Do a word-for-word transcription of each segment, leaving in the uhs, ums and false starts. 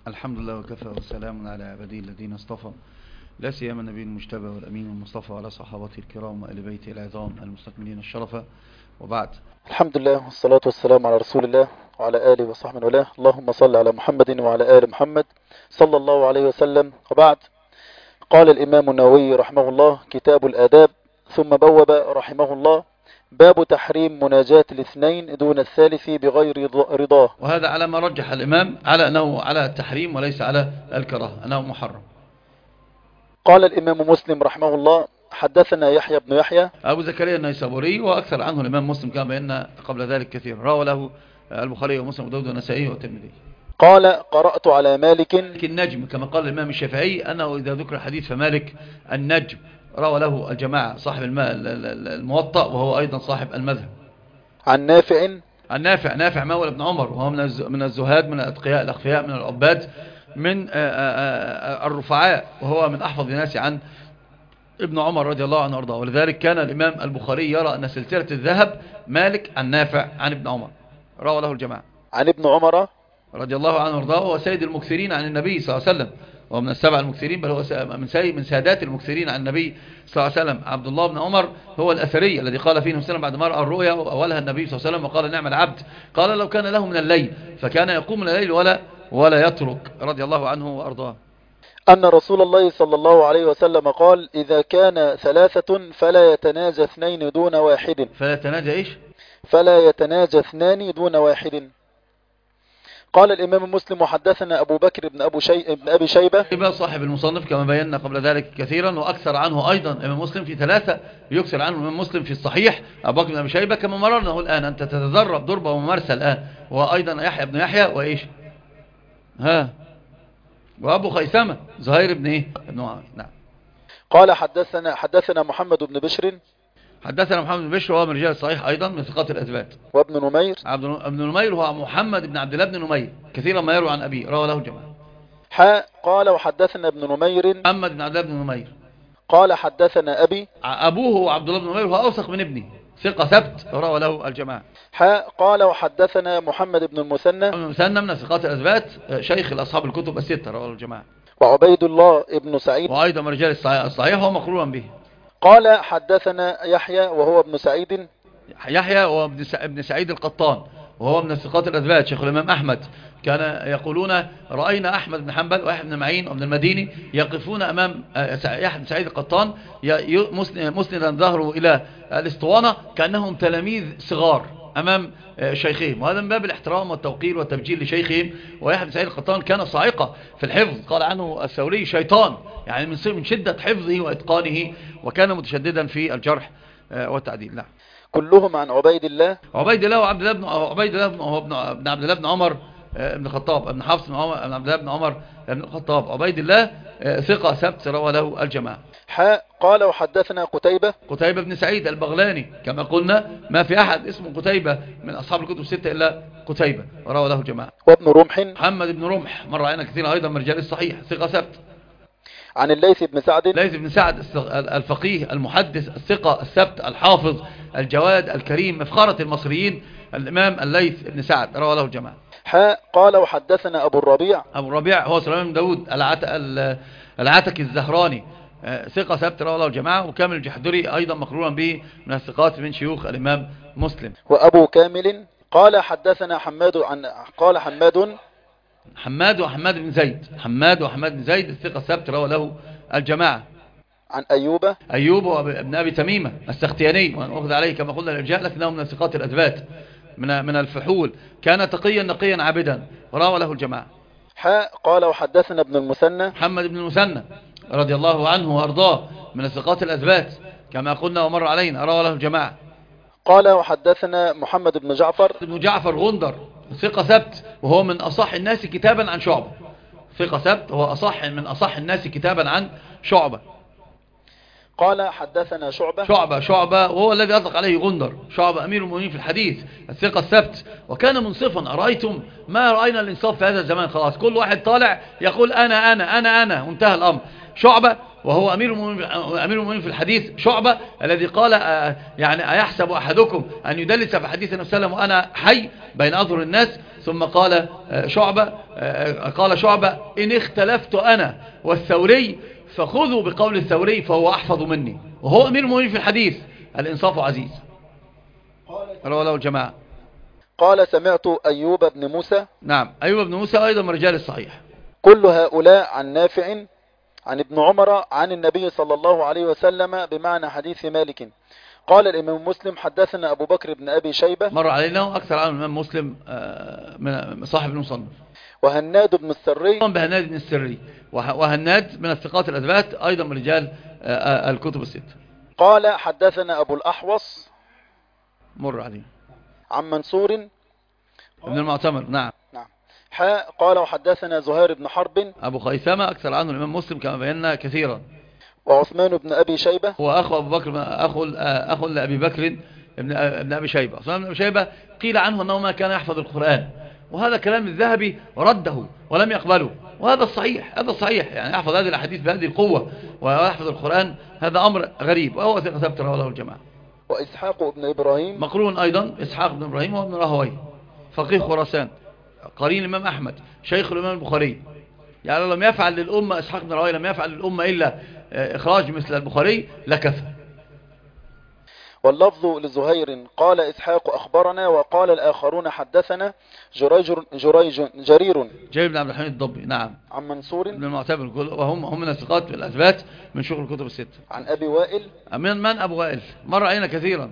الحمد لله وكفى وسلام على عباده الذين اصطفى، لا سيما النبي المجتبى والأمين المصطفى وعلى صحابته الكرام وآل بيته العظام المستكملين الشرفة، وبعد. الحمد لله والصلاة والسلام على رسول الله وعلى آله وصحبه وله. اللهم صل على محمد وعلى آل محمد صلى الله عليه وسلم. وبعد، قال الإمام النووي رحمه الله: كتاب الآداب. ثم بوب رحمه الله: باب تحريم مناجاة الاثنين دون الثالث بغير رضاه. وهذا على ما رجح الإمام على أنه على التحريم وليس على الكراهة، أنه محرم. قال الإمام مسلم رحمه الله: حدثنا يحيى بن يحيى أبو زكريا النيسابوري، وأكثر عنه الإمام مسلم كما بينا قبل ذلك كثير، روى له البخاري ومسلم وداود والنسائي والترمذي. قال: قرأت على مالك النجم، كما قال الإمام الشافعي أنه إذا ذكر الحديث فمالك النجم، روى له الجماعة، صاحب الموطأ وهو أيضا صاحب المذهب. عن نافع عن نافع نافع مولى ابن عمر، وهو من الزهاد، من الأتقياء الأخفياء، من العباد، من الرفعاء، وهو من أحفظ الناس عن ابن عمر رضي الله عنه وارضاه. ولذلك كان الإمام البخاري يرى أن سلسلة الذهب مالك عن نافع عن ابن عمر، روى له الجماعة. عن ابن عمر رضي الله عنه وارضاه، وهو سيد المكثرين عن النبي صلى الله عليه وسلم، وهو من السبع المكثرين، بل هو من من سادات المكثرين عن النبي صلى الله عليه وسلم. عبد الله بن عمر هو الأثري الذي قال فيه وسلم بعد ما رأى الرؤيا وأولها النبي صلى الله عليه وسلم وقال: نعم العبد، قال: لو كان له من الليل، فكان يقوم من الليل ولا ولا يترك، رضي الله عنه وارضاه. أن رسول الله صلى الله عليه وسلم قال: إذا كان ثلاثة فلا يتناجى اثنين دون واحد. فلا يتناجى إيش؟ فلا يتناجى اثنان دون واحد. قال الإمام مسلم: وحدثنا أبو بكر بن, أبو شي... بن أبي شيبة، صاحب المصنف كما بينا قبل ذلك كثيرا، وأكثر عنه أيضا الإمام مسلم في ثلاثة يكثر عنه الإمام مسلم في الصحيح، أبو بكر بن أبي شيبة كما مررنا الآن. أنت تتدرب ضربة وممارسة الآن. وأيضا يحيى بن يحيى وإيش ها وأبو خيثمة زهير بن إيه ابن عمر. نعم. قال: حدثنا حدثنا محمد بن بشر حدثنا محمد بن بشر، وهو من رجال الصحيح أيضا من ثقات الأثبات. وابن نمير عبد ابن نمير هو محمد بن عبد الله بن نمير، كثيرا ما يروي عن أبيه، روى له الجماعة. حاء. قال: وحدثنا ابن نمير محمد بن عبد الله بن نمير. قال: حدثنا أبي. أبوه عبد الله بن نمير هو أوثق من ابنه، ثقة ثبت، روى له الجماعة. حاء. قال: وحدثنا محمد بن المثنى المثنى من ثقات الأثبات، شيخ الأصحاب الكتب الستة، روى له الجماعة. وعبيد الله ابن سعيد، وأيضا من رجال الصحيح وهو مقرونا به. قال: حدثنا يحيى وهو ابن سعيد. يحيى وابن سعيد القطان، وهو من الثقات الأثبات، شيخ الإمام أحمد. كان يقولون: رأينا أحمد بن حنبل ويحيى بن معين وابن المديني يقفون أمام يحيى بن سعيد القطان مسندا ظهره إلى الاسطوانة كأنهم تلاميذ صغار أمام شيخهم، وهذا من باب الاحترام والتوقير والتبجيل لشيخهم. ويحيى بن سعيد القطان كان صاعقة في الحفظ، قال عنه الثوري: شيطان، يعني من شدة حفظه وإتقانه، وكان متشددا في الجرح والتعديل. نعم. كلهم عن عبيد الله عبيد الله وعبد الله بن عبيد الله بن ابن عبد الله بن عمر ابن الخطاب، ابن حفص بن عمر ابن عبد الله بن عمر ابن الخطاب. عبيد الله ثقة ثبت، روى له الجماعة. حاء. قال: وحدثنا قتيبة قتيبة بن سعيد البغلاني، كما قلنا ما في أحد اسمه قتيبة من أصحاب الكتب الستة إلا قتيبة، وروى له الجماعة. وابن رمح محمد بن رمح مر علينا كثيرا أيضا من رجال الصحيح، ثقة ثبت. عن الليث بن سعد الليث بن سعد الفقيه المحدث الثقة الثبت الحافظ الجواد الكريم، مفخرة المصريين، الإمام الليث بن سعد، روى له الجماعة. حاء. قال: وحدثنا أبو الربيع أبو الربيع هو سليمان بن داود العتكي الزهراني، ثقة ثبت، روى له الجماعة. وكامل الجحدري أيضا مقرونا به من الثقات من شيوخ الإمام مسلم. وأبو كامل قال: حدثنا حماد عن قال حماد حماد وحماد بن زيد حماد وحماد بن زيد الثقة ثبت، روى له الجماعة. عن أيوب أيوب ابن أبي تميمة السختياني، وأخذ عليه كما قلنا الإرجاء، لكنه من الثقات الأثبات، من من الفحول، كان تقيا نقيا عابدا، وروى له الجماعة. حاء. قال: وحدثنا ابن المثنى محمد بن المثنى رضي الله عنه وارضاه، من الثقات الأثبات كما قلنا ومر علينا، روى له الجماعة. قال: وحدثنا محمد بن جعفر بن جعفر غندر، ثقة ثبت، وهو من أصح الناس كتابا عن شعبة، ثقة ثبت، وهو أصح من أصح الناس كتابا عن شعبة. قال: حدثنا شعبة شعبة شعبة وهو الذي أطلق عليه غندر، شعبة أمير المؤمنين في الحديث، الثقة الثبت، وكان منصفا. أرأيتم ما رأينا الإنصاف في هذا الزمان، خلاص كل واحد طالع يقول أنا أنا أنا أنا وانتهى الأمر. شعبة، وهو أمير المؤمنين أمير المؤمنين في الحديث شعبة الذي قال يعني أيحسب أحدكم أن يدلس في حديث النبي صلى الله عليه وسلم وأنا حي بين أظهر الناس. ثم قال شعبة قال شعبة إن اختلفت أنا والثوري فخذوا بقول الثوري فهو أحفظ مني، وهو أمير المؤمنين في الحديث. الإنصاف عزيز. رواه له الجماعة. قال سمعت أيوب بن موسى. نعم، أيوب بن موسى أيضا من رجال الصحيح. كل هؤلاء عن نافع عن ابن عمر عن النبي صلى الله عليه وسلم بمعنى حديث مالك. قال الإمام مسلم حدثنا أبو بكر بن أبي شيبة، مر علينا أكثر عن الإمام مسلم من صاحب المصنف. وهناد بن السري، بهناد بن السري، وهناد من الثقات الأثبات أيضا من رجال الكتب الستة. قال حدثنا أبو الأحوص، مر عليه، عن منصور ابن المعتمر. نعم نعم حاء. قال وحدثنا زهير بن حرب، أبو خيثمة أكثر عنه الإمام مسلم كما بينا كثيرا. وعثمان بن أبي شيبة، هو أخو أبو بكر، أخو أخو لأبي بكر ابن ابن أبي شيبة. عثمان بن أبي شيبة قيل عنه أنه ما كان يحفظ القرآن، وهذا كلام الذهبي رده ولم يقبله، وهذا الصحيح. هذا الصحيح يعني يحفظ هذه الأحاديث بهذه القوة ويحفظ القرآن، هذا أمر غريب، وهو ثقة ثبت رواه له الجماعة. وإسحاق بن إبراهيم، مقرون أيضا إسحاق بن إبراهيم وابن راهويه، فقيه خراسان، قرين الإمام أحمد، شيخ الإمام البخاري. يعني لم يفعل للأمة إسحاق بن راهويه لم يفعل للأمة إلا إخراج مثل البخاري لكفى. واللفظ لزهير قال إسحاق أخبرنا، وقال الآخرون حدثنا جريج جريج جرير جرير بن عبد الحميد الضبي. نعم، عن منصور بن المعتبر، وهم هم من الثقات الأثبات من شغل الكتب الستة. عن أبي وائل، من من أبو وائل مر علينا كثيرا.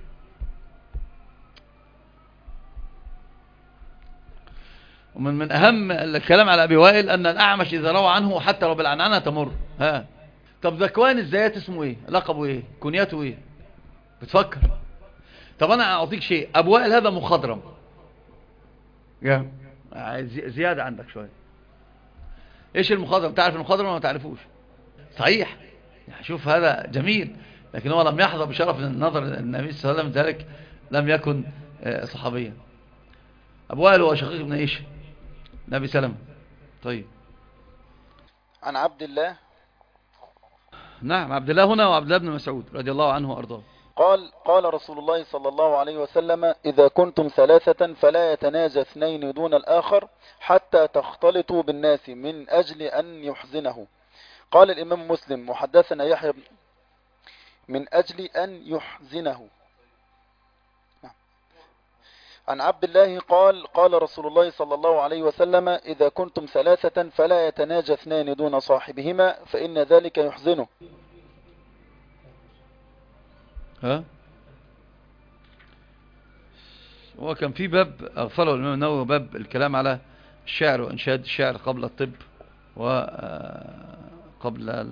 ومن من أهم الكلام على أبي وائل أن الأعمش إذا روى عنه حتى لو بالعنعنة تمر. ها طب ذكوان الزيات اسمه إيه؟ لقبه إيه؟ كنيته إيه؟ بتفكر؟ طب أنا أعطيك شيء، أبو وائل هذا مخضرم، يا زيادة عندك شوية. إيش المخضرم؟ تعرف المخضرم ولا ما تعرفوش؟ صحيح، يعني شوف هذا جميل، لكن هو لم يحظى بشرف النظر النبي صلى الله عليه وسلم، ذلك لم يكن صحابيا. أبو وائل هو شقيق ابن إيش؟ نبي سلمة. طيب، عن عبد الله. نعم، عبد الله هنا وعبد الله بن مسعود رضي الله عنه وأرضاه. قال قال رسول الله صلى الله عليه وسلم إذا كنتم ثلاثة فلا يتناجى اثنين دون الآخر حتى تختلطوا بالناس من أجل أن يحزنه. قال الإمام مسلم وحدثنا يحيى من أجل أن يحزنه. عن عبد الله قال قال رسول الله صلى الله عليه وسلم إذا كنتم ثلاثة فلا يتناجى اثنان دون صاحبهما فإن ذلك يحزنه. ها هو كان في باب أغفله الإمام النووي، باب الكلام على الشعر وإنشاد الشعر قبل الطب وقبل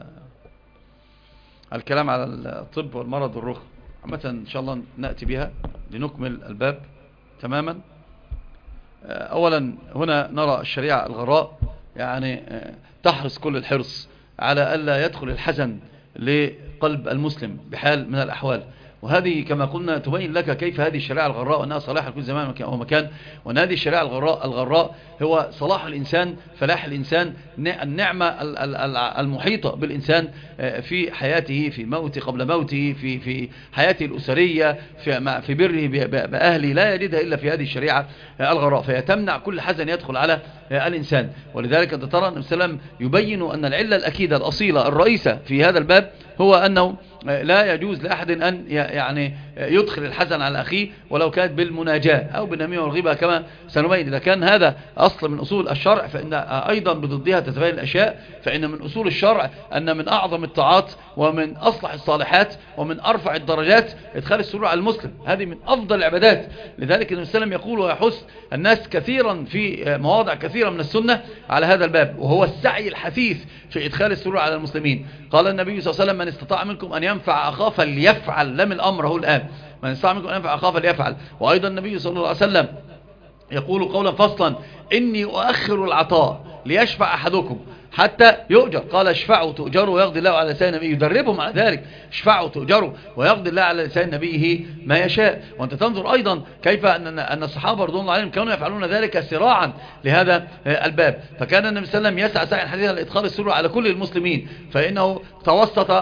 الكلام على الطب والمرض والرخ. عامة إن شاء الله نأتي بها لنكمل الباب تماما. أولا هنا نرى الشريعة الغراء يعني تحرص كل الحرص على ألا يدخل الحزن لقلب المسلم بحال من الأحوال، وهذه كما قلنا تبين لك كيف هذه الشريعة الغراء وأنها صلاح لكل زمان ومكان، وأن هذه الشريعة الغراء الغراء هو صلاح الإنسان، فلاح الإنسان، النعمة المحيطة بالإنسان في حياته، في موته قبل موته، في في حياته الأسرية، في في بره بأهله، لا يجدها إلا في هذه الشريعة الغراء، فهي تمنع كل حزن يدخل على الإنسان. ولذلك أنت ترى النبي صلى الله عليه وسلم يبين أن العلة الأكيدة الأصيلة الرئيسة في هذا الباب هو أنه لا يجوز لأحد أن يعني يدخل الحزن على أخيه ولو كانت بالمناجاة أو بالنميمة والغيبة كما سنبين. إذا كان هذا أصل من أصول الشرع فإن أيضا بضدها تتبين الأشياء، فإن من أصول الشرع أن من أعظم الطاعات ومن أصلح الصالحات ومن أرفع الدرجات إدخال السرور على المسلم، هذه من أفضل العبادات. لذلك النبي صلى الله عليه وسلم يقول ويحث الناس كثيرا في مواضع كثيرة من السنة على هذا الباب، وهو السعي الحثيث في إدخال السرور على المسلمين. قال النبي صلى الله عليه وسلم من استطاع منكم أن ينفع أخاه فليفعل، لم الأمر هو الآن، من استطاع منكم أن ينفع أخاه فليفعل. وأيضا النبي صلى الله عليه وسلم يقول قولا فصلا إني أؤخر العطاء ليشفع أحدكم حتى يؤجر. قال اشفعوا تؤجروا ويقضي الله على لسان نبيه، يدربهم على ذلك، اشفعوا تؤجروا ويقضي الله على لسان نبيه ما يشاء. وانت تنظر ايضا كيف ان ان الصحابه رضوان الله عليهم كانوا يفعلون ذلك سراعا لهذا الباب. فكان النبي صلى الله عليه وسلم يسعى سعيا حثيثا لادخال السرور على كل المسلمين، فانه توسط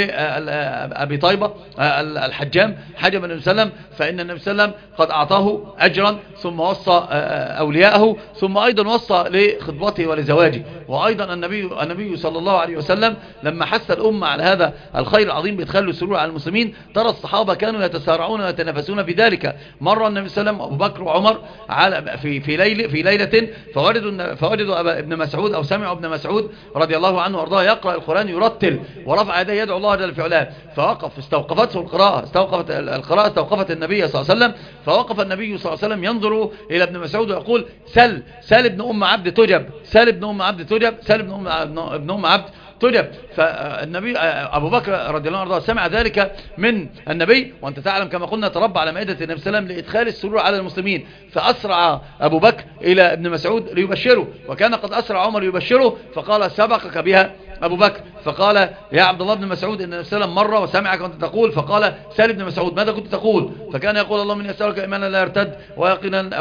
لابي طيبه الحجام حجم النبي صلى الله عليه وسلم، فان النبي صلى الله عليه وسلم قد اعطاه اجرا، ثم وصى اولياءه، ثم ايضا وصى لخطبته ولزواجه. وايضا النبي النبي صلى الله عليه وسلم لما حث الامه على هذا الخير العظيم بادخال السرور على المسلمين، ترى الصحابه كانوا يتسارعون ويتنافسون في ذلك. مر النبي صلى الله عليه وسلم ابو بكر وعمر على في في ليله في ليله فوجدوا فوجدوا ابن مسعود او سمعوا ابن مسعود رضي الله عنه وارضاه يقرا القران يرتل ورفع يديه يدعو الله جل في علاه، فوقف، استوقفته القراءه، استوقفت القراءه استوقفت النبي صلى الله عليه وسلم، فوقف النبي صلى الله عليه وسلم ينظر الى ابن مسعود ويقول سل سل ابن ام عبد تجب، سل ابن ام عبد تجب، سل ابن ام ابن ام عبد تجب. فالنبي أبو بكر رضي الله عنه سمع ذلك من النبي، وأنت تعلم كما قلنا تربى على مائدة النبي صلى الله عليه وسلم لإدخال السرور على المسلمين، فأسرع أبو بكر إلى ابن مسعود ليبشره، وكان قد أسرع عمر يبشره، فقال سبقك بها أبو بكر، فقال يا عبد الله بن مسعود إن النبي صلى الله عليه وسلم مر وسمعك وأنت تقول، فقال سأل ابن مسعود ماذا كنت تقول؟ فكان يقول اللهم إني أسألك إيمانا لا يرتد ويقينا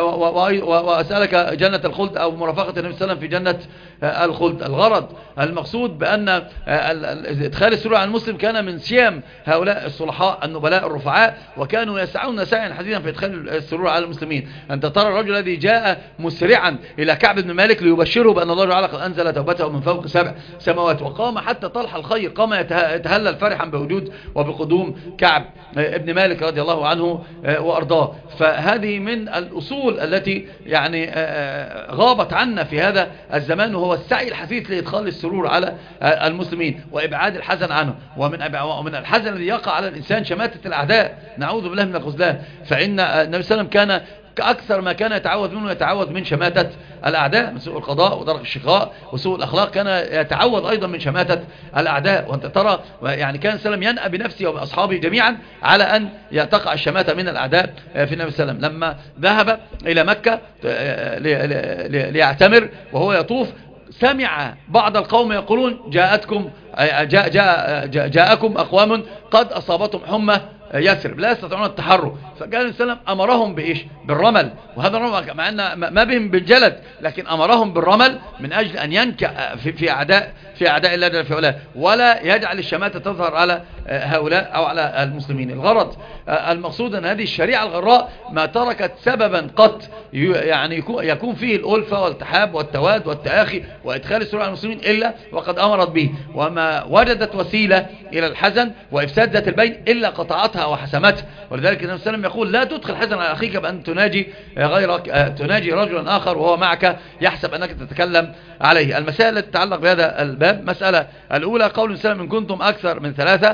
وأسألك جنة الخلد أو مرافقة النبي صلى الله عليه وسلم في جنة الخلد. الغرض المقصود بأن إدخال السرور على المسلم كان من سيام هؤلاء الصلحاء النبلاء الرفعاء، وكانوا يسعون سعيا حديدا في إدخال السرور على المسلمين. أنت ترى الرجل الذي جاء مسرعا إلى كعب بن مالك ليبشره بأن الله تعالى قد أنزل توبته من فوق سبع سماوات، وقام حتى طلح الخير قام يتهلل فرحا بوجود وبقدوم كعب ابن مالك رضي الله عنه وأرضاه. فهذه من الأصول التي يعني غابت عنا في هذا الزمان، وهو السعي الحثيث لإدخال السرور على المسلمين وإبعاد الحزن عنه. ومن ومن الحزن الذي يقع على الإنسان شماتة الأعداء، نعوذ بالله من الخذلان. فإن النبي صلى الله عليه وسلم كان أكثر ما كان يتعوذ منه يتعوذ من شماتة الأعداء، من سوء القضاء ودرك الشقاء وسوء الأخلاق، كان يتعوذ أيضا من شماتة الأعداء. وأنت ترى يعني كان السلام ينأى بنفسه وبأصحابه جميعا على أن تقع الشماتة من الأعداء في النبي صلى الله عليه وسلم. لما ذهب إلى مكة ليعتمر وهو يطوف، سمع بعض القوم يقولون جاءتكم جاء جاء جاء جاءكم أقوام قد أصابتهم حمى يثرب لا يستطيعون التحرك، فكان السلام أمرهم بإيش؟ بالرمل. وهذا الرمل مع أن ما بهم بالجلد، لكن أمرهم بالرمل من أجل أن ينكأ في, في أعداء في أعداء الله جل في علاه، ولا يجعل الشماتة تظهر على هؤلاء أو على المسلمين. الغرض المقصود أن هذه الشريعة الغراء ما تركت سببا قط يعني يكون فيه الألفة والتحاب والتواد والتآخي وإدخال السرور على المسلمين إلا وقد أمرت به، وما وجدت وسيلة إلى الحزن وإفساد ذات البين إلا قطعتها وحسمتها. ولذلك النبي صلى الله عليه وسلم يقول لا تدخل حزن على أخيك بأن تناجي غيرك، تناجي رجلا آخر وهو معك يحسب أنك تتكلم عليه. المسائل التي تتعلق بهذا الباب: مسألة الأولى قول النبي صلى الله عليه وسلم إن كنتم أكثر من ثلاثة،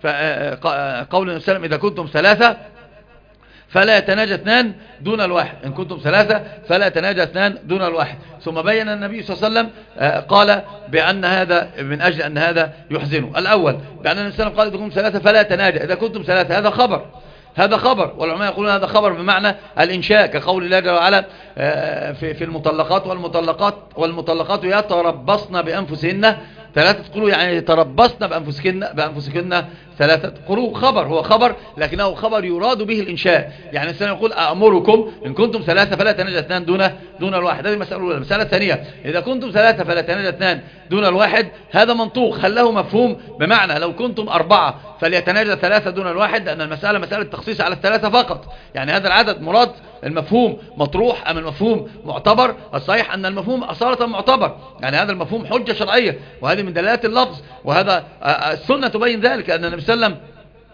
فقول النبي صلى الله عليه وسلم إذا كنتم ثلاثة فلا يتناجى اثنان دون الواحد، إن كنتم ثلاثة فلا يتناجى اثنان دون الواحد. ثم بين النبي صلى الله عليه وسلم قال بأن هذا من أجل أن هذا يحزنه. الأول بأن النبي صلى الله عليه وسلم قال إذا كنتم ثلاثة فلا يتناجى، إذا كنتم ثلاثة هذا خبر، هذا خبر، والعلماء يقولون هذا خبر بمعنى الإنشاء، كقول الله جل وعلا في في المطلقات والمطلقات والمطلقات يتربصن بأنفسهن ثلاثة قروء، يعني يتربصن بأنفسكن بأنفسكن ثلاثة قروء. خبر، هو خبر لكنه خبر يراد به الإنشاء. يعني الإنسان يقول أأمركم إن كنتم ثلاثة فلا يتناجى اثنان دون دون الواحد. هذه المسألة الأولى. المسألة الثانية إذا كنتم ثلاثة فلا يتناجى اثنان دون الواحد، هذا منطوق، هل له مفهوم؟ بمعنى لو كنتم أربعة فليتناجى ثلاثة دون الواحد، لأن المسألة مسألة تخصيص على الثلاثة فقط. يعني هذا العدد مراد، المفهوم مطروح أم المفهوم معتبر؟ الصحيح أن المفهوم أصالة معتبر، يعني هذا المفهوم حجة شرعية، وهذه من دلالات اللفظ، وهذا السنة تبين ذلك. أن النبي صلى الله عليه وسلم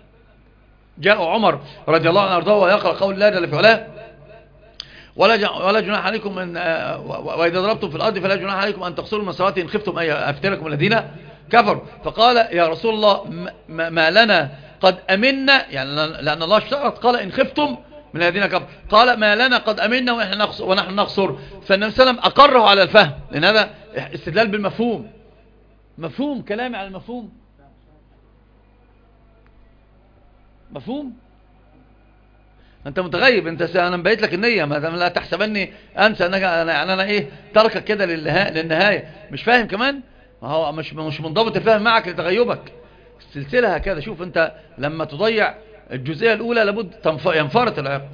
جاء عمر رضي الله عنه وارضاه ويقرأ قول الله جل في علاه ولا ولا جناح عليكم ان واذا ضربتم في الارض فلا جناح عليكم ان تقصروا من صلاتي ان خفتم ان يفتنكم الذين كفروا. فقال يا رسول الله ما لنا قد امنا، يعني لان الله اشترط قال ان خفتم من الذين كفروا، قال ما لنا قد امنا ونحن نقصر ونحن نقصر. فالنبي صلى الله عليه وسلم اقره على الفهم، لان هذا استدلال بالمفهوم. مفهوم كلامي على المفهوم، مفهوم. انت متغيب، انت انا مبيت لك النية، ما لا تحسبني انسى انك يعني انا ايه تركك كده للنهاية، مش فاهم كمان. ما هو مش مش منضبط الفهم معك لتغيبك. السلسلة هكذا. شوف انت لما تضيع الجزئية الاولى لابد ينفرط العقد.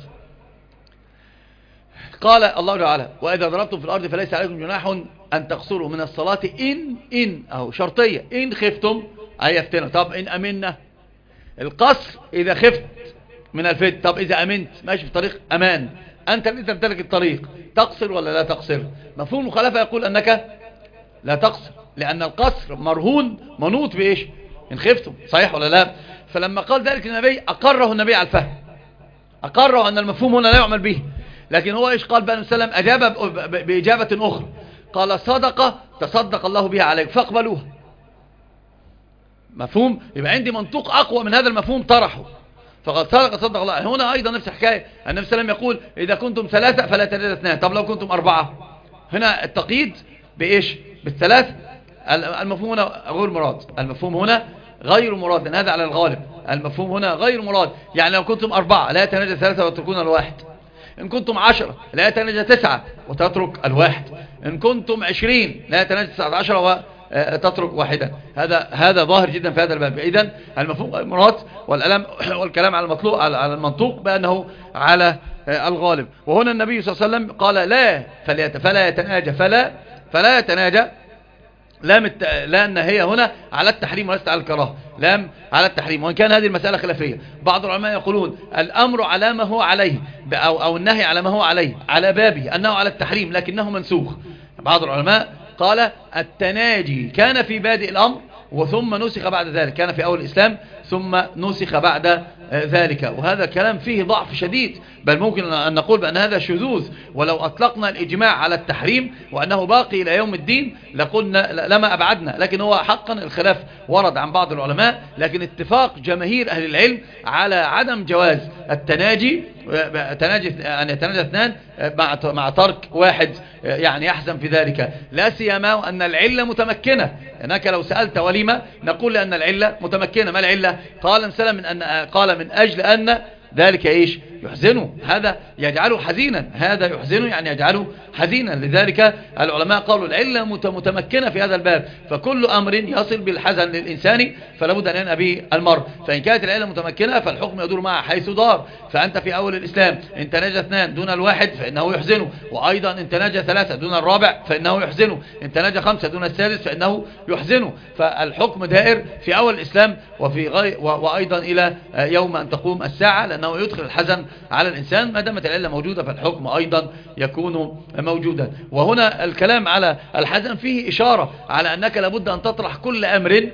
قال الله تعالى وإذا ضربتم في الأرض فليس عليكم جناح أن تقصروا من الصلاة إن إن أهو شرطية إن خفتم أي يفتنوا. طب إن أمنا القصر إذا خفت من الفتن. طب إذا أمنت ماشي في طريق أمان أنت اللي تمتلك الطريق تقصر ولا لا تقصر؟ مفهوم المخالفة يقول أنك لا تقصر لأن القصر مرهون منوط بإيش؟ إن خفتم. صحيح ولا لا؟ فلما قال ذلك النبي أقره النبي على الفهم، أقره أن المفهوم هنا لا يعمل به. لكن هو إيش قال بقى النبي صلى الله عليه وسلم؟ أجاب بإجابة أخرى قال صدقة تصدق الله بها عليك فاقبلوها. مفهوم؟ يبقى عندي منطوق أقوى من هذا المفهوم طرحه. فقد صدق صدق الله. هنا أيضا نفس الحكاية. النبي صلى الله عليه وسلم يقول إذا كنتم ثلاثة فلا تزيد اثنان. طب لو كنتم أربعة؟ هنا التقييد بإيش؟ بالثلاث. المفهوم هنا غير مراد. المفهوم هنا غير مراد لأن هذا على الغالب. المفهوم هنا غير مراد. يعني لو كنتم أربعة لا يتناجى ثلاثة وتتركون الواحد. إن كنتم عشرة لا يتناجى تسعة وتترك الواحد. إن كنتم عشرين لا يتناجى تسعة عشر وتترك واحدا. هذا هذا ظاهر جدا في هذا الباب. إذن المفهوم غير مراد والكلام والكلام على المطلوب على المنطوق بأنه على الغالب. وهنا النبي صلى الله عليه وسلم قال لا فلا يتناجى فلا فلا يتناجى. لام الت... لأن هي هنا على التحريم وليست على الكراهه. لام على التحريم وإن كان هذه المسألة خلافية. بعض العلماء يقولون الأمر على ما هو عليه أو, أو النهي على ما هو عليه على بابه أنه على التحريم لكنه منسوخ. بعض العلماء قال التناجي كان في بادئ الأمر وثم نسخ بعد ذلك. كان في أول الإسلام ثم نسخ بعد ذلك. وهذا كلام فيه ضعف شديد بل ممكن أن نقول بأن هذا شذوذ. ولو أطلقنا الإجماع على التحريم وأنه باقي إلى يوم الدين لقلنا لما أبعدنا. لكن هو حقا الخلاف ورد عن بعض العلماء لكن اتفاق جماهير أهل العلم على عدم جواز التناجي تناجي أن يتناجى اثنان مع مع ترك واحد يعني يحزن في ذلك. لا سيما أن العلة متمكنة. أنك لو سألت وليمة نقول لأن العلة متمكنة. ما العلة؟ قال مثلا من أن قال من أجل أن ذلك إيش يحزنه. هذا يجعله حزينا. هذا يحزنه يعني يجعله حزينا. لذلك العلماء قالوا العلة متمكنة في هذا الباب. فكل أمر يصل بالحزن للإنسان فلا بد أن ينأى به المرء. فإن كانت العلة متمكنة فالحكم يدور معها حيث دار. فأنت في أول الإسلام إن تناجى اثنان دون الواحد فإنه يحزنه. وأيضا إن تناجى ثلاثة دون الرابع فإنه يحزنه. إن تناجى خمسة دون السادس فإنه يحزنه. فالحكم دائر في أول الإسلام وفي غي وأيضا إلى يوم أن تقوم الساعة لأنه يدخل الحزن على الإنسان. ما دامت العلة موجودة فالحكم أيضا يكون موجودا. وهنا الكلام على الحزن فيه إشارة على أنك لابد أن تطرح كل أمر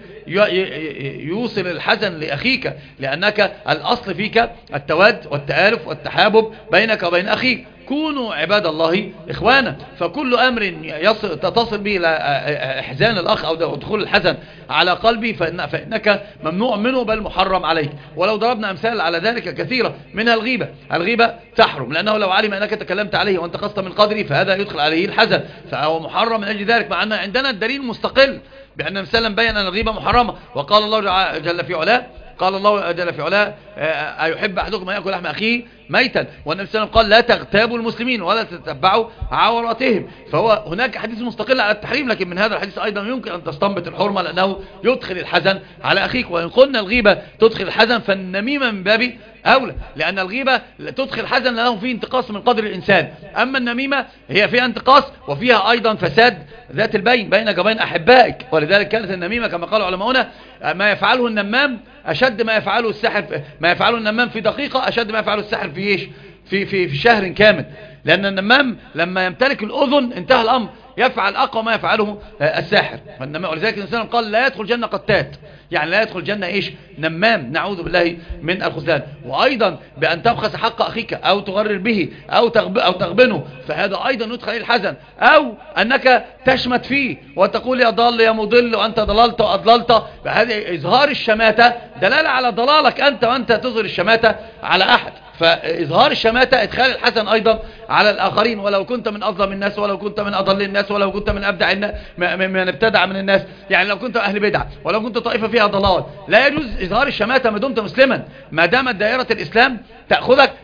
يوصل الحزن لأخيك لأنك الأصل فيك التواد والتآلف والتحابب بينك وبين أخيك. كونوا عباد الله إخوانا. فكل أمر يصل تصل به إلى إحزان الأخ أو دخول الحزن على قلبي فإن فإنك ممنوع منه بل محرم عليك. ولو ضربنا أمثال على ذلك كثيرة منها الغيبة. الغيبة تحرم لأنه لو علم أنك تكلمت عليه وأنت قصت من قدري فهذا يدخل عليه الحزن فهو محرم من أجل ذلك. مع أن عندنا الدليل مستقل بأن مثلا بين أن الغيبة محرمة. وقال الله جل في علاه قال الله جل في علاه أيحب أحدكم أن يأكل لحم أخيه ميتا. والنبي صلى الله عليه وسلم قال لا تغتابوا المسلمين ولا تتبعوا عوراتهم. فهو هناك حديث مستقل على التحريم لكن من هذا الحديث أيضا يمكن أن تستنبط الحرمة لأنه يدخل الحزن على أخيك. وإن قلنا الغيبة تدخل الحزن فالنميمة من باب أولى لأن الغيبة تدخل حزن لأنه فيه انتقاص من قدر الإنسان. أما النميمة هي فيها انتقاص وفيها أيضا فساد ذات البين بينك وبين أحبائك. ولذلك كانت النميمة كما قال علماؤنا ما يفعله النمام أشد ما يفعله الساحر ما يفعله النمام في دقيقة أشد ما يفعله الساحر في إيش في في في شهر كامل. لأن النمام لما يمتلك الأذن انتهى الأمر يفعل أقوى ما يفعله الساحر. ولذلك الإنسان قال لا يدخل جنة قتات يعني لا يدخل جنة إيش نمام نعوذ بالله من الخذلان. وأيضا بأن تبخس حق أخيك أو تغرر به أو تغب أو تغبنه فهذا أيضا يدخل الحزن. أو أنك تشمت فيه وتقول يا ضال يا مضل وأنت ضللت وأضللت. فهذا إظهار الشماتة دلالة على ضلالك أنت وأنت تظهر الشماتة على أحد. فإظهار الشماتة إدخال الحسن أيضا على الآخرين. ولو كنت من أظلم الناس ولو كنت من أضل الناس ولو كنت من أبدع الناس من ابتدع من الناس يعني لو كنت أهل بدعة ولو كنت طائفة فيها ضلال لا يجوز إظهار الشماتة ما دمت مسلما. ما دامت دائرة الإسلام تأخذك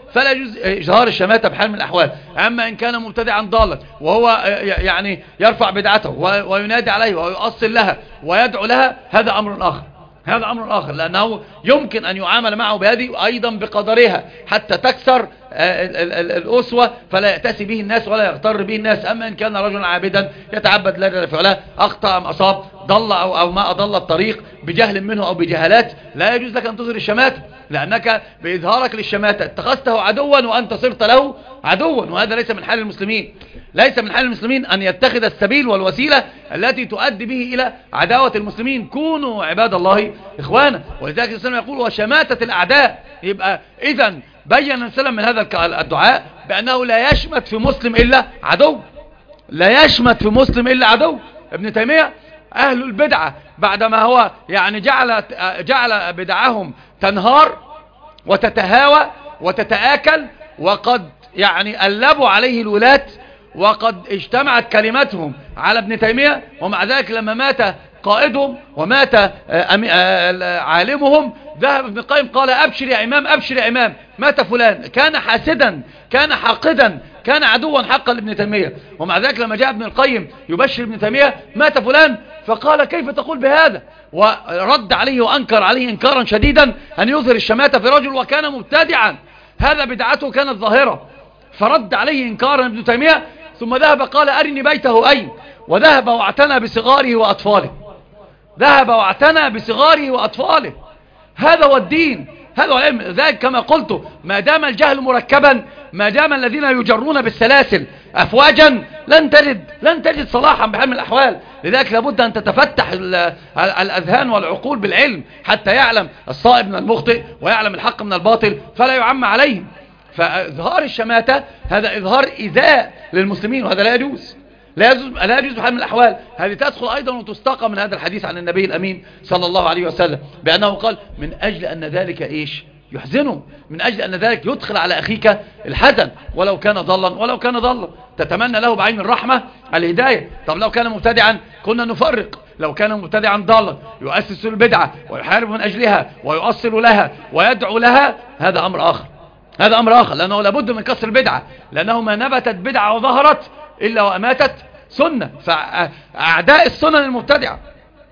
فلا يجوز إظهار الشماتة بحال من الأحوال. أما إن كان مبتدعا ضالا وهو يعني يرفع بدعته وينادي عليه ويؤصل لها ويدعو لها، هذا أمر آخر، هذا أمر آخر، لأنه يمكن أن يعامل معه بهذه أيضا بقدرها حتى تكسر الأسوة فلا يأتسي به الناس ولا يغتر به الناس. أما إن كان رجلا عابدا يتعبد لا جل في علاه، أخطأ أم أصاب، ضل أو, أو ما أضل الطريق بجهل منه أو بجهالات، لا يجوز لك أن تظهر الشماتة، لأنك بإظهارك للشماتة اتخذته عدوا وأنت صرت له عدوا، وهذا ليس من حال المسلمين. ليس من حال المسلمين أن يتخذ السبيل والوسيلة التي تؤدي به إلى عداوة المسلمين. كونوا عباد الله إخوانا. ولذلك الإسلام يقول وشماتة الأعداء. يبقى إذن بيّن السلام من هذا الدعاء بأنه لا يشمت في مسلم إلا عدو، لا يشمت في مسلم إلا عدو. ابن تيمية أهل البدعة بعدما هو يعني جعل, جعل بدعهم تنهار وتتهاوى وتتآكل، وقد يعني ألبوا عليه الولاة، وقد اجتمعت كلمتهم على ابن تيمية، ومع ذلك لما مات قائدهم ومات عالمهم ذهب ابن القيم قال أبشر يا إمام، أبشر يا إمام، مات فلان. كان حاسدا، كان حاقدا، كان عدوا حقا لابن تيمية، ومع ذلك لما جاء ابن القيم يبشر ابن تيمية مات فلان، فقال كيف تقول بهذا؟ ورد عليه وأنكر عليه إنكارا شديدا أن يظهر الشماتة في رجل وكان مبتدعا، هذا بدعته كانت ظاهرة، فرد عليه إنكارا ابن تيمية. ثم ذهب قال أرني بيته أين، وذهب واعتنى بصغاره وأطفاله، ذهب واعتنى بصغاره وأطفاله. هذا هو الدين، هذا هو العلم. ذلك كما قلت ما دام الجهل مركبا، ما دام الذين يجرون بالسلاسل أفواجا، لن تجد لن تجد صلاحا بحال من الأحوال. لذلك لابد أن تتفتح الأذهان والعقول بالعلم حتى يعلم الصائب من المخطئ ويعلم الحق من الباطل فلا يعم عليهم. فإظهار الشماتة هذا إظهار إيذاء للمسلمين، وهذا لا يجوز، لا يجوز لا يجوز بحال من الأحوال. هذه تدخل أيضا وتستقى من هذا الحديث عن النبي الأمين صلى الله عليه وسلم بأنه قال من أجل أن ذلك إيش يحزنه، من أجل أن ذلك يدخل على أخيك الحزن ولو كان ضلا، ولو كان ضلا تتمنى له بعين الرحمة الهداية. طب لو كان مبتدعا كنا نفرق، لو كان مبتدعا ضالا يؤسس البدعة ويحارب من أجلها ويؤصل لها ويدعو لها، هذا أمر آخر، هذا أمر آخر، لأنه لابد من كسر البدعة، لأنه ما نبتت بدعة وظهرت إلا وأماتت سنة، فأعداء السنن المبتدعة.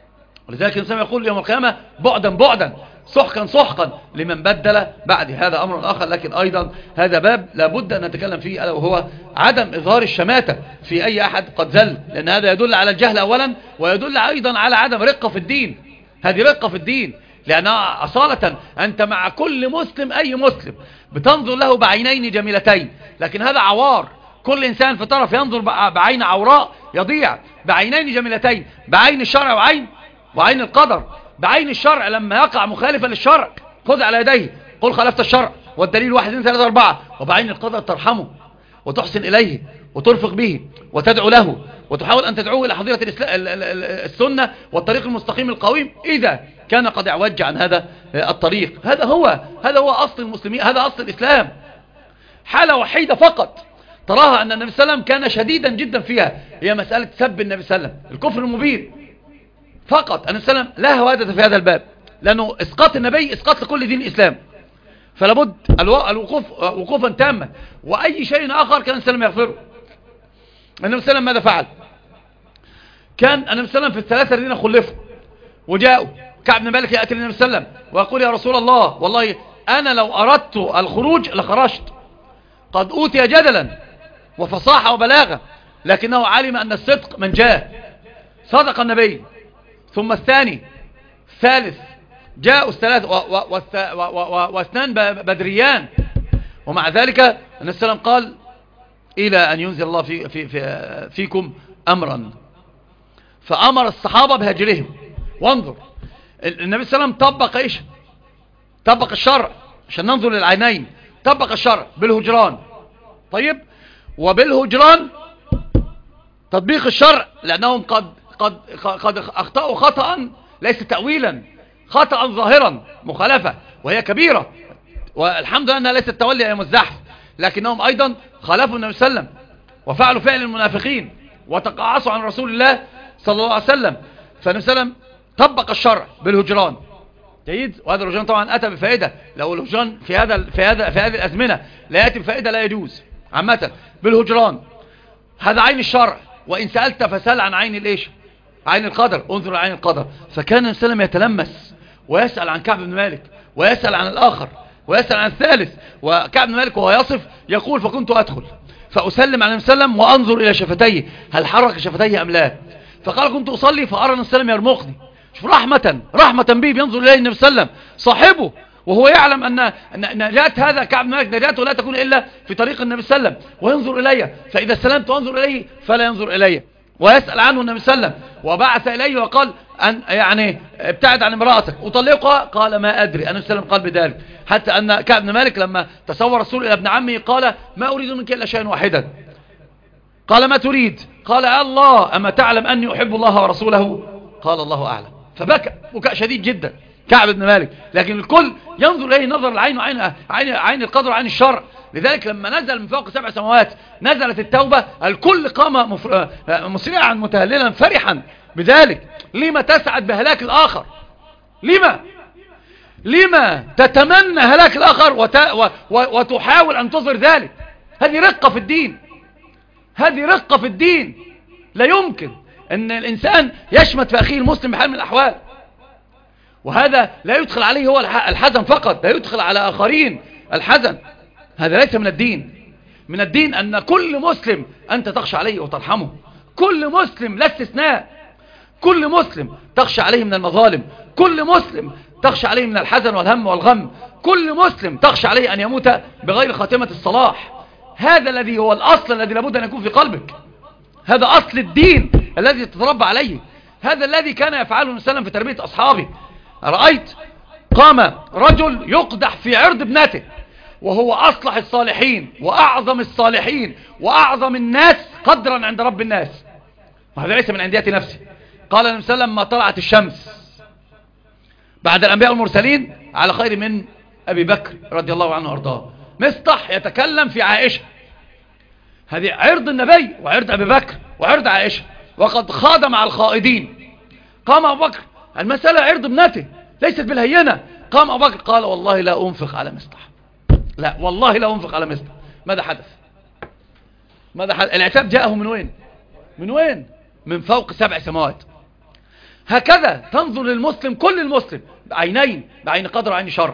ولذلك الإنسان يقول يوم القيامة بعدا بعدا سحقا سحقا لمن بدل بعد. هذا أمر آخر، لكن أيضا هذا باب لابد أن نتكلم فيه، ألا وهو عدم إظهار الشماتة في أي أحد قد زل، لأن هذا يدل على الجهل أولا، ويدل أيضا على عدم رقة في الدين. هذه رقة في الدين، لأنها أصالة أنت مع كل مسلم، أي مسلم بتنظر له بعينين جميلتين، لكن هذا عوار. كل إنسان في طرف ينظر بعين عوراء يضيع، بعينين جميلتين، بعين الشرع وعين وعين القدر. بعين الشرع لما يقع مخالفا للشرع خذ على يديه قل خالفت الشرع والدليل واحد اثنين ثلاثة أربعة. وبعين القدر ترحمه وتحسن إليه وترفق به وتدعو له وتحاول أن تدعوه إلى حظيرة السنة والطريق المستقيم القويم إذا كان قد اعوج عن هذا الطريق. هذا هو هذا هو أصل المسلمين، هذا أصل الإسلام. حالة وحيدة فقط تراها أن النبي صلى الله عليه وسلم كان شديدا جدا فيها، هي مسألة سب النبي صلى الله عليه وسلم، الكفر المبين فقط. النبي صلى الله عليه وسلم لا هوادة في هذا الباب، لأنه إسقاط النبي إسقاط لكل دين الإسلام، فلابد الوقوف وقوفا تاما. وأي شيء آخر كان النبي صلى الله عليه وسلم يغفره. النبي صلى الله عليه وسلم ماذا فعل؟ كان النبي صلى الله عليه وسلم في الثلاثة الذين خلفوا وجاءوا كعب بن مالك يأتي للنبي صلى الله عليه وسلم ويقول يا رسول الله والله أنا لو أردت الخروج لخرجت، قد أوتي جدلا وفصاحة وبلاغة، لكنه علم أن الصدق من جاء. صدق النبي. ثم الثاني الثالث جاءوا الثلاث واثنان بدريان، ومع ذلك النبي صلى الله عليه وسلم قال إلى أن ينزل الله في في في فيكم أمرا، فأمر الصحابة بهجرهم. وانظر النبي صلى الله عليه وسلم طبق إيش؟ طبق الشرع عشان ننظر للعينين، طبق الشرع بالهجران. طيب، وبالهجران تطبيق الشرع لأنهم قد قد قد أخطأوا خطأ ليس تأويلا، خطأ ظاهرا مخالفة وهي كبيرة، والحمد لله أنها ليست تولي أيام الزحف، لكنهم أيضا خالفوا النبي صلى الله عليه وسلم وفعلوا فعل المنافقين وتقاعسوا عن رسول الله صلى الله عليه وسلم. فالنبي صلى الله عليه وسلم طبق الشرع بالهجران، جيد. وهذا الهجران طبعا أتى بفائدة. لو الهجران في هذا في هذا في هذه الأزمنة لا يأتي بفائدة لا يجوز عامة بالهجران. هذا عين الشرع، وإن سألت فسأل عن عين الإيش؟ عين القدر. انظر عين القدر. فكان النبي صلى الله عليه وسلم يتلمس ويسأل عن كعب بن مالك، ويسأل عن الآخر، ويسأل عن الثالث. وكعب بن مالك وهو يصف يقول فكنت أدخل فأسلم على النبي صلى الله عليه وسلم وأنظر إلى شفتيه هل حرك شفتيه أم لا. فقال كنت أصلي فأرى النبي صلى الله عليه وسلم يرمقني. شوف رحمة رحمة به بينظر إليه النبي صلى الله عليه وسلم صاحبه، وهو يعلم أن نجاة هذا كعب بن مالك نجاته لا تكون إلا في طريق النبي صلى الله عليه وسلم، وينظر إلي، فإذا سلمت وانظر إليه فلا ينظر إلي. ويسأل عنه النبي صلى الله عليه وسلم، وبعث إليه وقال أن يعني ابتعد عن امرأتك أطلقها، قال ما أدري. النبي صلى الله عليه وسلم قال بذلك، حتى أن كعب بن مالك لما تصور رسول إلى ابن عمه قال ما أريد منك إلا شيئا واحدا. قال ما تريد؟ قال الله أما تعلم أني أحب الله ورسوله؟ قال الله أعلم. فبكى بكاء شديد جدا كعب بن مالك، لكن الكل ينظر إليه نظر العين وعين عين, عين القدر وعين الشرع. لذلك لما نزل من فوق سبع سماوات نزلت التوبة، الكل قام مسرعا متهللا فرحا بذلك. لما تسعد بهلاك الآخر؟ لما لما تتمنى هلاك الآخر وت... و... و... وتحاول أن تظهر ذلك؟ هذه رقة في الدين، هذه رقة في الدين. لا يمكن أن الإنسان يشمت في أخيه المسلم بحال من الأحوال. وهذا لا يدخل عليه هو الحزن فقط، لا يدخل على آخرين الحزن. هذا ليس من الدين. من الدين أن كل مسلم أنت تخشى عليه وترحمه، كل مسلم لا استثناء، كل مسلم تخشى عليه من المظالم، كل مسلم تخشى عليه من الحزن والهم والغم، كل مسلم تخشى عليه أن يموت بغير خاتمة الصلاح. هذا الذي هو الأصل الذي لابد أن يكون في قلبك، هذا أصل الدين الذي تتربى عليه، هذا الذي كان يفعله النبي صلى الله عليه وسلم في تربية أصحابه. رأيت قام رجل يقدح في عرض ابنته وهو أصلح الصالحين وأعظم الصالحين وأعظم الناس قدرا عند رب الناس، وهذا ليس من عندية نفسي. قال النبي صلى الله عليه وسلم ما طلعت الشمس بعد الأنبياء والمرسلين على خير من أبي بكر رضي الله عنه وارضاه. مصطح يتكلم في عائشة، هذه عرض النبي وعرض أبي بكر وعرض عائشة، وقد خاض مع الخائضين. قام أبو بكر، المسألة عرض ابنته ليست بالهينة. قام أبو بكر قال والله لا أنفق على مصطح، لا والله لا أنفق على مصطح. ماذا حدث؟ ماذا حدث؟ العتاب جاءه من وين؟ من وين؟ من فوق سبع سماوات. هكذا تنظر للمسلم، كل المسلم بعينين، بعين قدر وعين شر.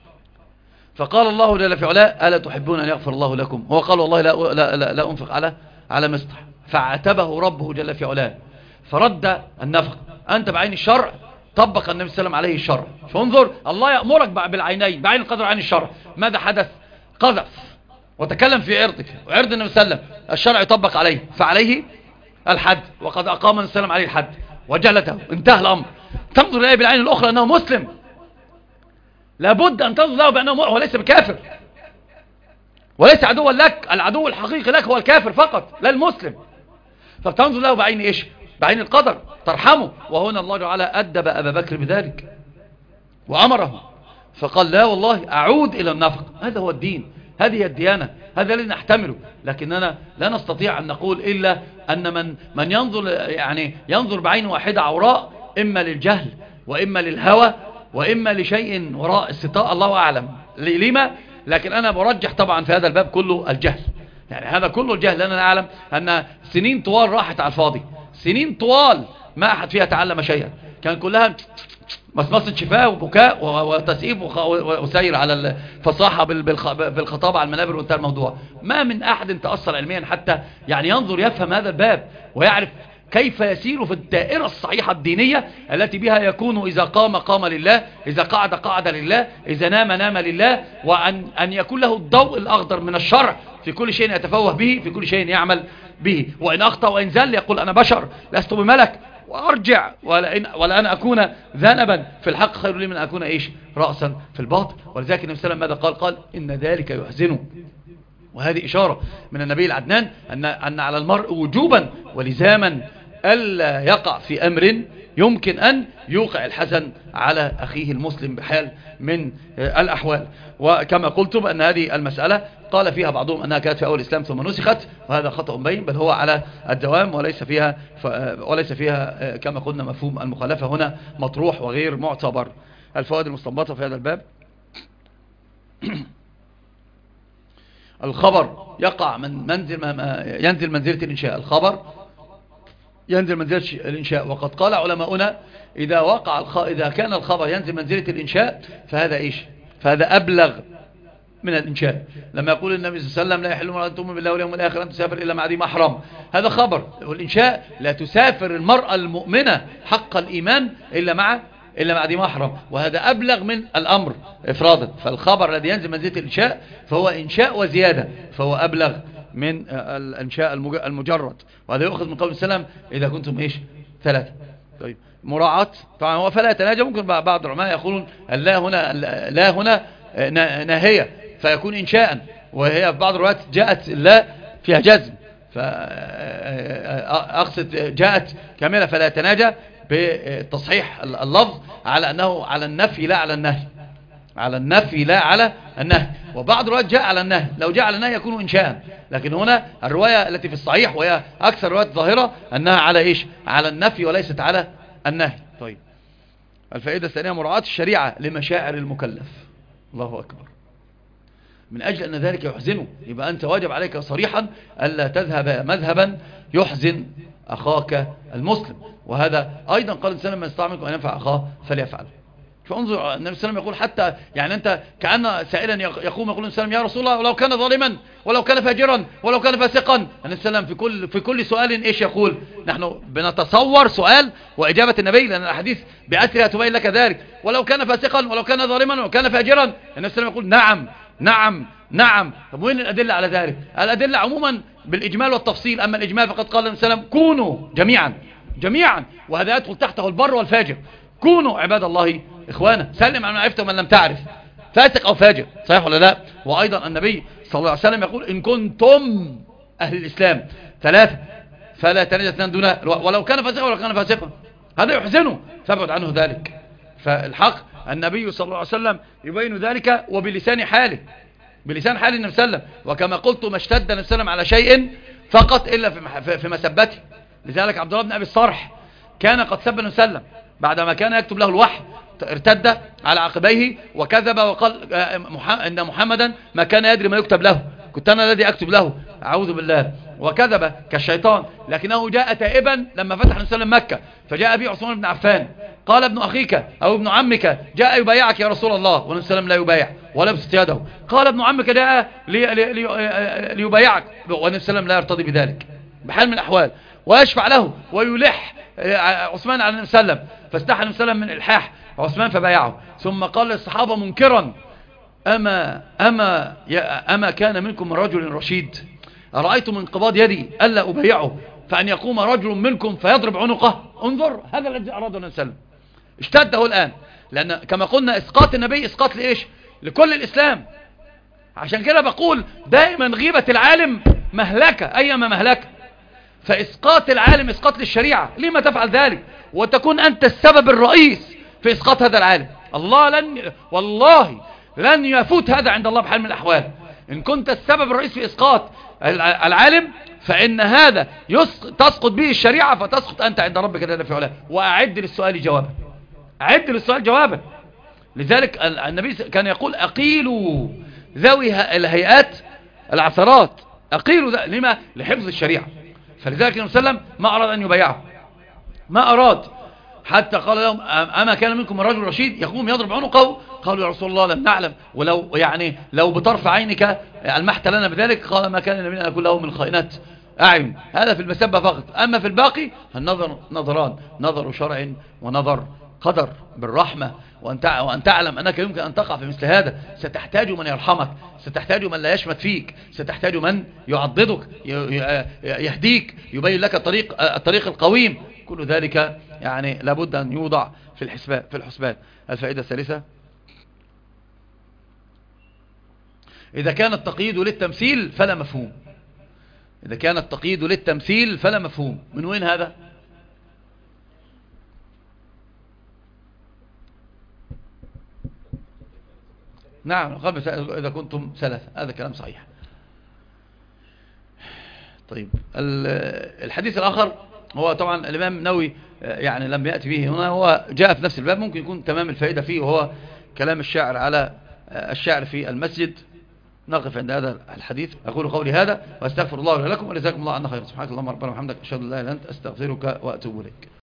فقال الله جل في علاه ألا تحبون أن يغفر الله لكم؟ هو قال والله لا, لا, لا, لا أنفق على على مصطح، فعاتبه ربه جل في علاه فرد النفق. أنت بعين الشرع طبق النبي صلى الله عليه وسلم عليه الشرع. فانظر الله يأمرك بالعينين، بعين القدر وعين الشرع. ماذا حدث؟ قذف وتكلم في عرضك وعرض النبي صلى الله عليه وسلم، الشرع يطبق عليه فعليه الحد، وقد أقام النبي صلى الله عليه وسلم عليه الحد وجلده، انتهى الأمر. تنظر إليه بالعين الأخرى أنه مسلم، لابد أن تنظر له بأنه هو ليس بكافر وليس عدوا لك، العدو الحقيقي لك هو الكافر فقط لا المسلم. فبتنظر له بعين إيش؟ بعين القدر ترحمه. وهنا الله تعالى أدب أبا بكر بذلك وأمره، فقال لا والله أعود إلى النفق. هذا هو الدين، هذه الديانة، هذا الذي نحتمله. لكننا لا نستطيع أن نقول إلا أن من من ينظر يعني ينظر بعين واحدة عوراء، إما للجهل وإما للهوى وإما لشيء وراء الستار، الله أعلم لما. لكن أنا برجح طبعا في هذا الباب كله الجهل، يعني هذا كله الجهل. لأننا نعلم أن سنين طوال راحت على الفاضي، سنين طوال ما أحد فيها تعلم شيئا، كان كلها مصمصة شفاء وبكاء وتسئيب وسير على الفصاحة بالخطابة على المنابر وانتهى الموضوع. ما من أحد تأثر علميا حتى يعني ينظر يفهم هذا الباب ويعرف كيف يسير في الدائرة الصحيحة الدينية التي بها يكون إذا قام قام لله، إذا قعد قعد لله، إذا نام نام لله، وأن أن يكون له الضوء الأخضر من الشرع في كل شيء يتفوه به، في كل شيء يعمل به. وإن أخطأ وإن زل يقول أنا بشر لست بملك وأرجع، ولأن, ولأن أكون ذنبا في الحق خير لي من أن أكون إيش رأسا في الباطل. ولذلك النبي صلى الله عليه وسلم ماذا قال؟ قال إن ذلك يحزنه. وهذه إشارة من النبي العدنان أن, أن على المرء وجوبا ولزاما ألا يقع في أمر يمكن أن يوقع الحزن على أخيه المسلم بحال من الأحوال. وكما قلت بأن هذه المسألة قال فيها بعضهم أنها كانت في أول الإسلام ثم نسخت، وهذا خطأ بين، بل هو على الدوام وليس فيها وليس فيها كما قلنا مفهوم المخالفة هنا مطروح وغير معتبر. الفوائد المستنبطة في هذا الباب. الخبر يقع من منزل ينزل منزلة الإنشاء، الخبر ينزل منزلة الإنشاء. وقد قال علماؤنا إذا وقع الخ... إذا كان الخبر ينزل منزلة الإنشاء فهذا إيش؟ فهذا أبلغ من الإنشاء. لما يقول النبي صلى الله عليه وسلم لا يحل أن تؤمن بالله واليوم الآخر أن تسافر إلا مع ذي محرم، هذا خبر. والإنشاء لا تسافر المرأة المؤمنة حق الإيمان إلا مع إلا مع ذي محرم، وهذا أبلغ من الأمر إفرادا. فالخبر الذي ينزل منزلة الإنشاء فهو إنشاء وزيادة، فهو أبلغ من الإنشاء المجرد. وهذا يؤخذ من قول السلام إذا كنتم إيش؟ ثلاثة. طيب مراعاة طبعا هو فلا يتناجى. ممكن بعض العلماء يقولون لا هنا لا هنا ناهية فيكون إنشاء، وهي في بعض الروايات جاءت لا فيها جزم، فأقصد جاءت كاملة فلا يتناجى بتصحيح اللفظ على أنه على النفي لا على النهي، على النفي لا على النهي. وبعض الروايات جاء على النهي، لو جاء على النهي يكون إنشاء، لكن هنا الرواية التي في الصحيح وهي أكثر روايات ظاهرة أنها على إيش؟ على النفي وليست على النهي. طيب الفائدة الثانية مراعاة الشريعة لمشاعر المكلف. الله أكبر. من أجل أن ذلك يحزنه، يبقى أنت واجب عليك صريحا ألا تذهب مذهبا يحزن أخاك المسلم. وهذا أيضا قال الإنسان من استطاع منكم أن ينفع أخاه فليفعله. فانظر النبي صلى الله عليه وسلم يقول حتى يعني أنت كأن سائلا يقوم يقول النبي يا رسول الله ولو كان ظالما ولو كان فاجرا ولو كان فاسقا. النبي صلى الله عليه وسلم في كل في كل سؤال إيش يقول؟ نحن بنتصور سؤال وإجابة النبي، لأن الأحاديث بأسرها تبين لك ذلك. ولو كان فاسقا ولو كان ظالما ولو كان فاجرا، النبي صلى الله عليه وسلم يقول نعم نعم نعم. طب وين الأدلة على ذلك؟ الأدلة عموما بالإجمال والتفصيل. أما الإجمال فقد قال النبي صلى الله عليه وسلم كونوا جميعا جميعا، وهذا يدخل تحته البر والفاجر. كونوا عباد الله إخوانا، سلم عن من عرفت ومن لم تعرف، فاسق أو فاجر، صحيح ولا لا؟ وأيضا النبي صلى الله عليه وسلم يقول إن كنتم أهل الإسلام ثلاثة فلا تنجى اثنان دون ولو كان فاسقا ولو كان فاسقا. هذا يحزنه فابعد عنه ذلك. فالحق النبي صلى الله عليه وسلم يبين ذلك وبلسان حاله، بلسان حال النبي صلى الله عليه وسلم. وكما قلت ما اشتد النبي صلى الله عليه وسلم على شيء فقط إلا في مسبته. لذلك عبد الله بن أبي الصرح كان قد سب النبي صلى الله عليه وسلم بعدما كان يكتب له الوحي، ارتد على عقبيه وكذب وقال ان محمدا ما كان يدري ما يكتب له، كنت انا الذي اكتب له، اعوذ بالله. وكذب كالشيطان. لكنه جاء تائبا لما فتح النبي صلى الله عليه وسلم مكة، فجاء به عثمان بن عفان قال ابن اخيك او ابن عمك جاء يبايعك يا رسول الله، والنبي صلى الله عليه وسلم لا يبايع ولا يبسط يده. قال ابن عمك جاء لي لي لي ليبايعك، والنبي صلى الله عليه وسلم لا يرتضي بذلك بحال من الاحوال، ويشفع له ويلح عثمان على النبي صلى الله عليه وسلم. فاستحى النبي صلى الله عليه وسلم من الحاح عثمان فبايعه. ثم قال للصحابة منكرا أما, أما, أما كان منكم من رجل رشيد أرأيتم انقباض يدي ألا أبايعه فأن يقوم رجل منكم فيضرب عنقه. انظر هذا الذي أراد النبي صلى الله عليه وسلم. اشتده الآن، لأن كما قلنا إسقاط النبي إسقاط لإيش؟ لكل الإسلام. عشان كده بقول دائما غيبة العالم مهلكة، أيما مهلكة. فإسقاط العالم إسقاط للشريعة. لما تفعل ذلك وتكون أنت السبب الرئيس في إسقاط هذا العالم؟ الله لن والله لن يفوت هذا عند الله بحال من الأحوال. إن كنت السبب الرئيس في إسقاط العالم فإن هذا تسقط به الشريعة، فتسقط أنت عند ربك جل في علاه. وأعد للسؤال جوابا، أعد للسؤال جوابا. لذلك النبي كان يقول أقيلوا ذوي الهيئات العثرات، أقيلوا لما؟ لحفظ الشريعة. فلذلك النبي صلى الله عليه وسلم ما أراد أن يبايعه، ما أراد، حتى قال لهم أما كان منكم من رجل رشيد يقوم يضرب عنقه. قالوا يا رسول الله لم نعلم، ولو يعني لو بطرف عينك المحت لنا بذلك. قال ما كان النبي أن يكون له من خائنات أعين. هذا في المسبة فقط. أما في الباقي النظر نظران، نظر شرع ونظر قدر بالرحمة. وأن تعلم أنك يمكن أن تقع في مثل هذا. ستحتاج من يرحمك، ستحتاج من لا يشمت فيك، ستحتاج من يعضدك يهديك يبين لك الطريق الطريق القويم. كل ذلك يعني لابد أن يوضع في الحسبان في الحسبان. الفائدة الثالثة إذا كان التقييد للتمثيل فلا مفهوم. إذا كان التقييد للتمثيل فلا مفهوم. من وين هذا؟ نعم إذا كنتم ثلاثة، هذا كلام صحيح. طيب الحديث الآخر هو طبعا الإمام النووي يعني لم يأتي به هنا، هو جاء في نفس الباب، ممكن يكون تمام الفائدة فيه، وهو كلام الشاعر على الشعر في المسجد. نقف عند هذا الحديث. أقول قولي هذا وأستغفر الله لكم ولجزاكم الله عنا خير. سبحانك اللهم ربنا وبحمدك، أشهد أن لا إله إلا أنت، أستغفرك وأتوب إليك.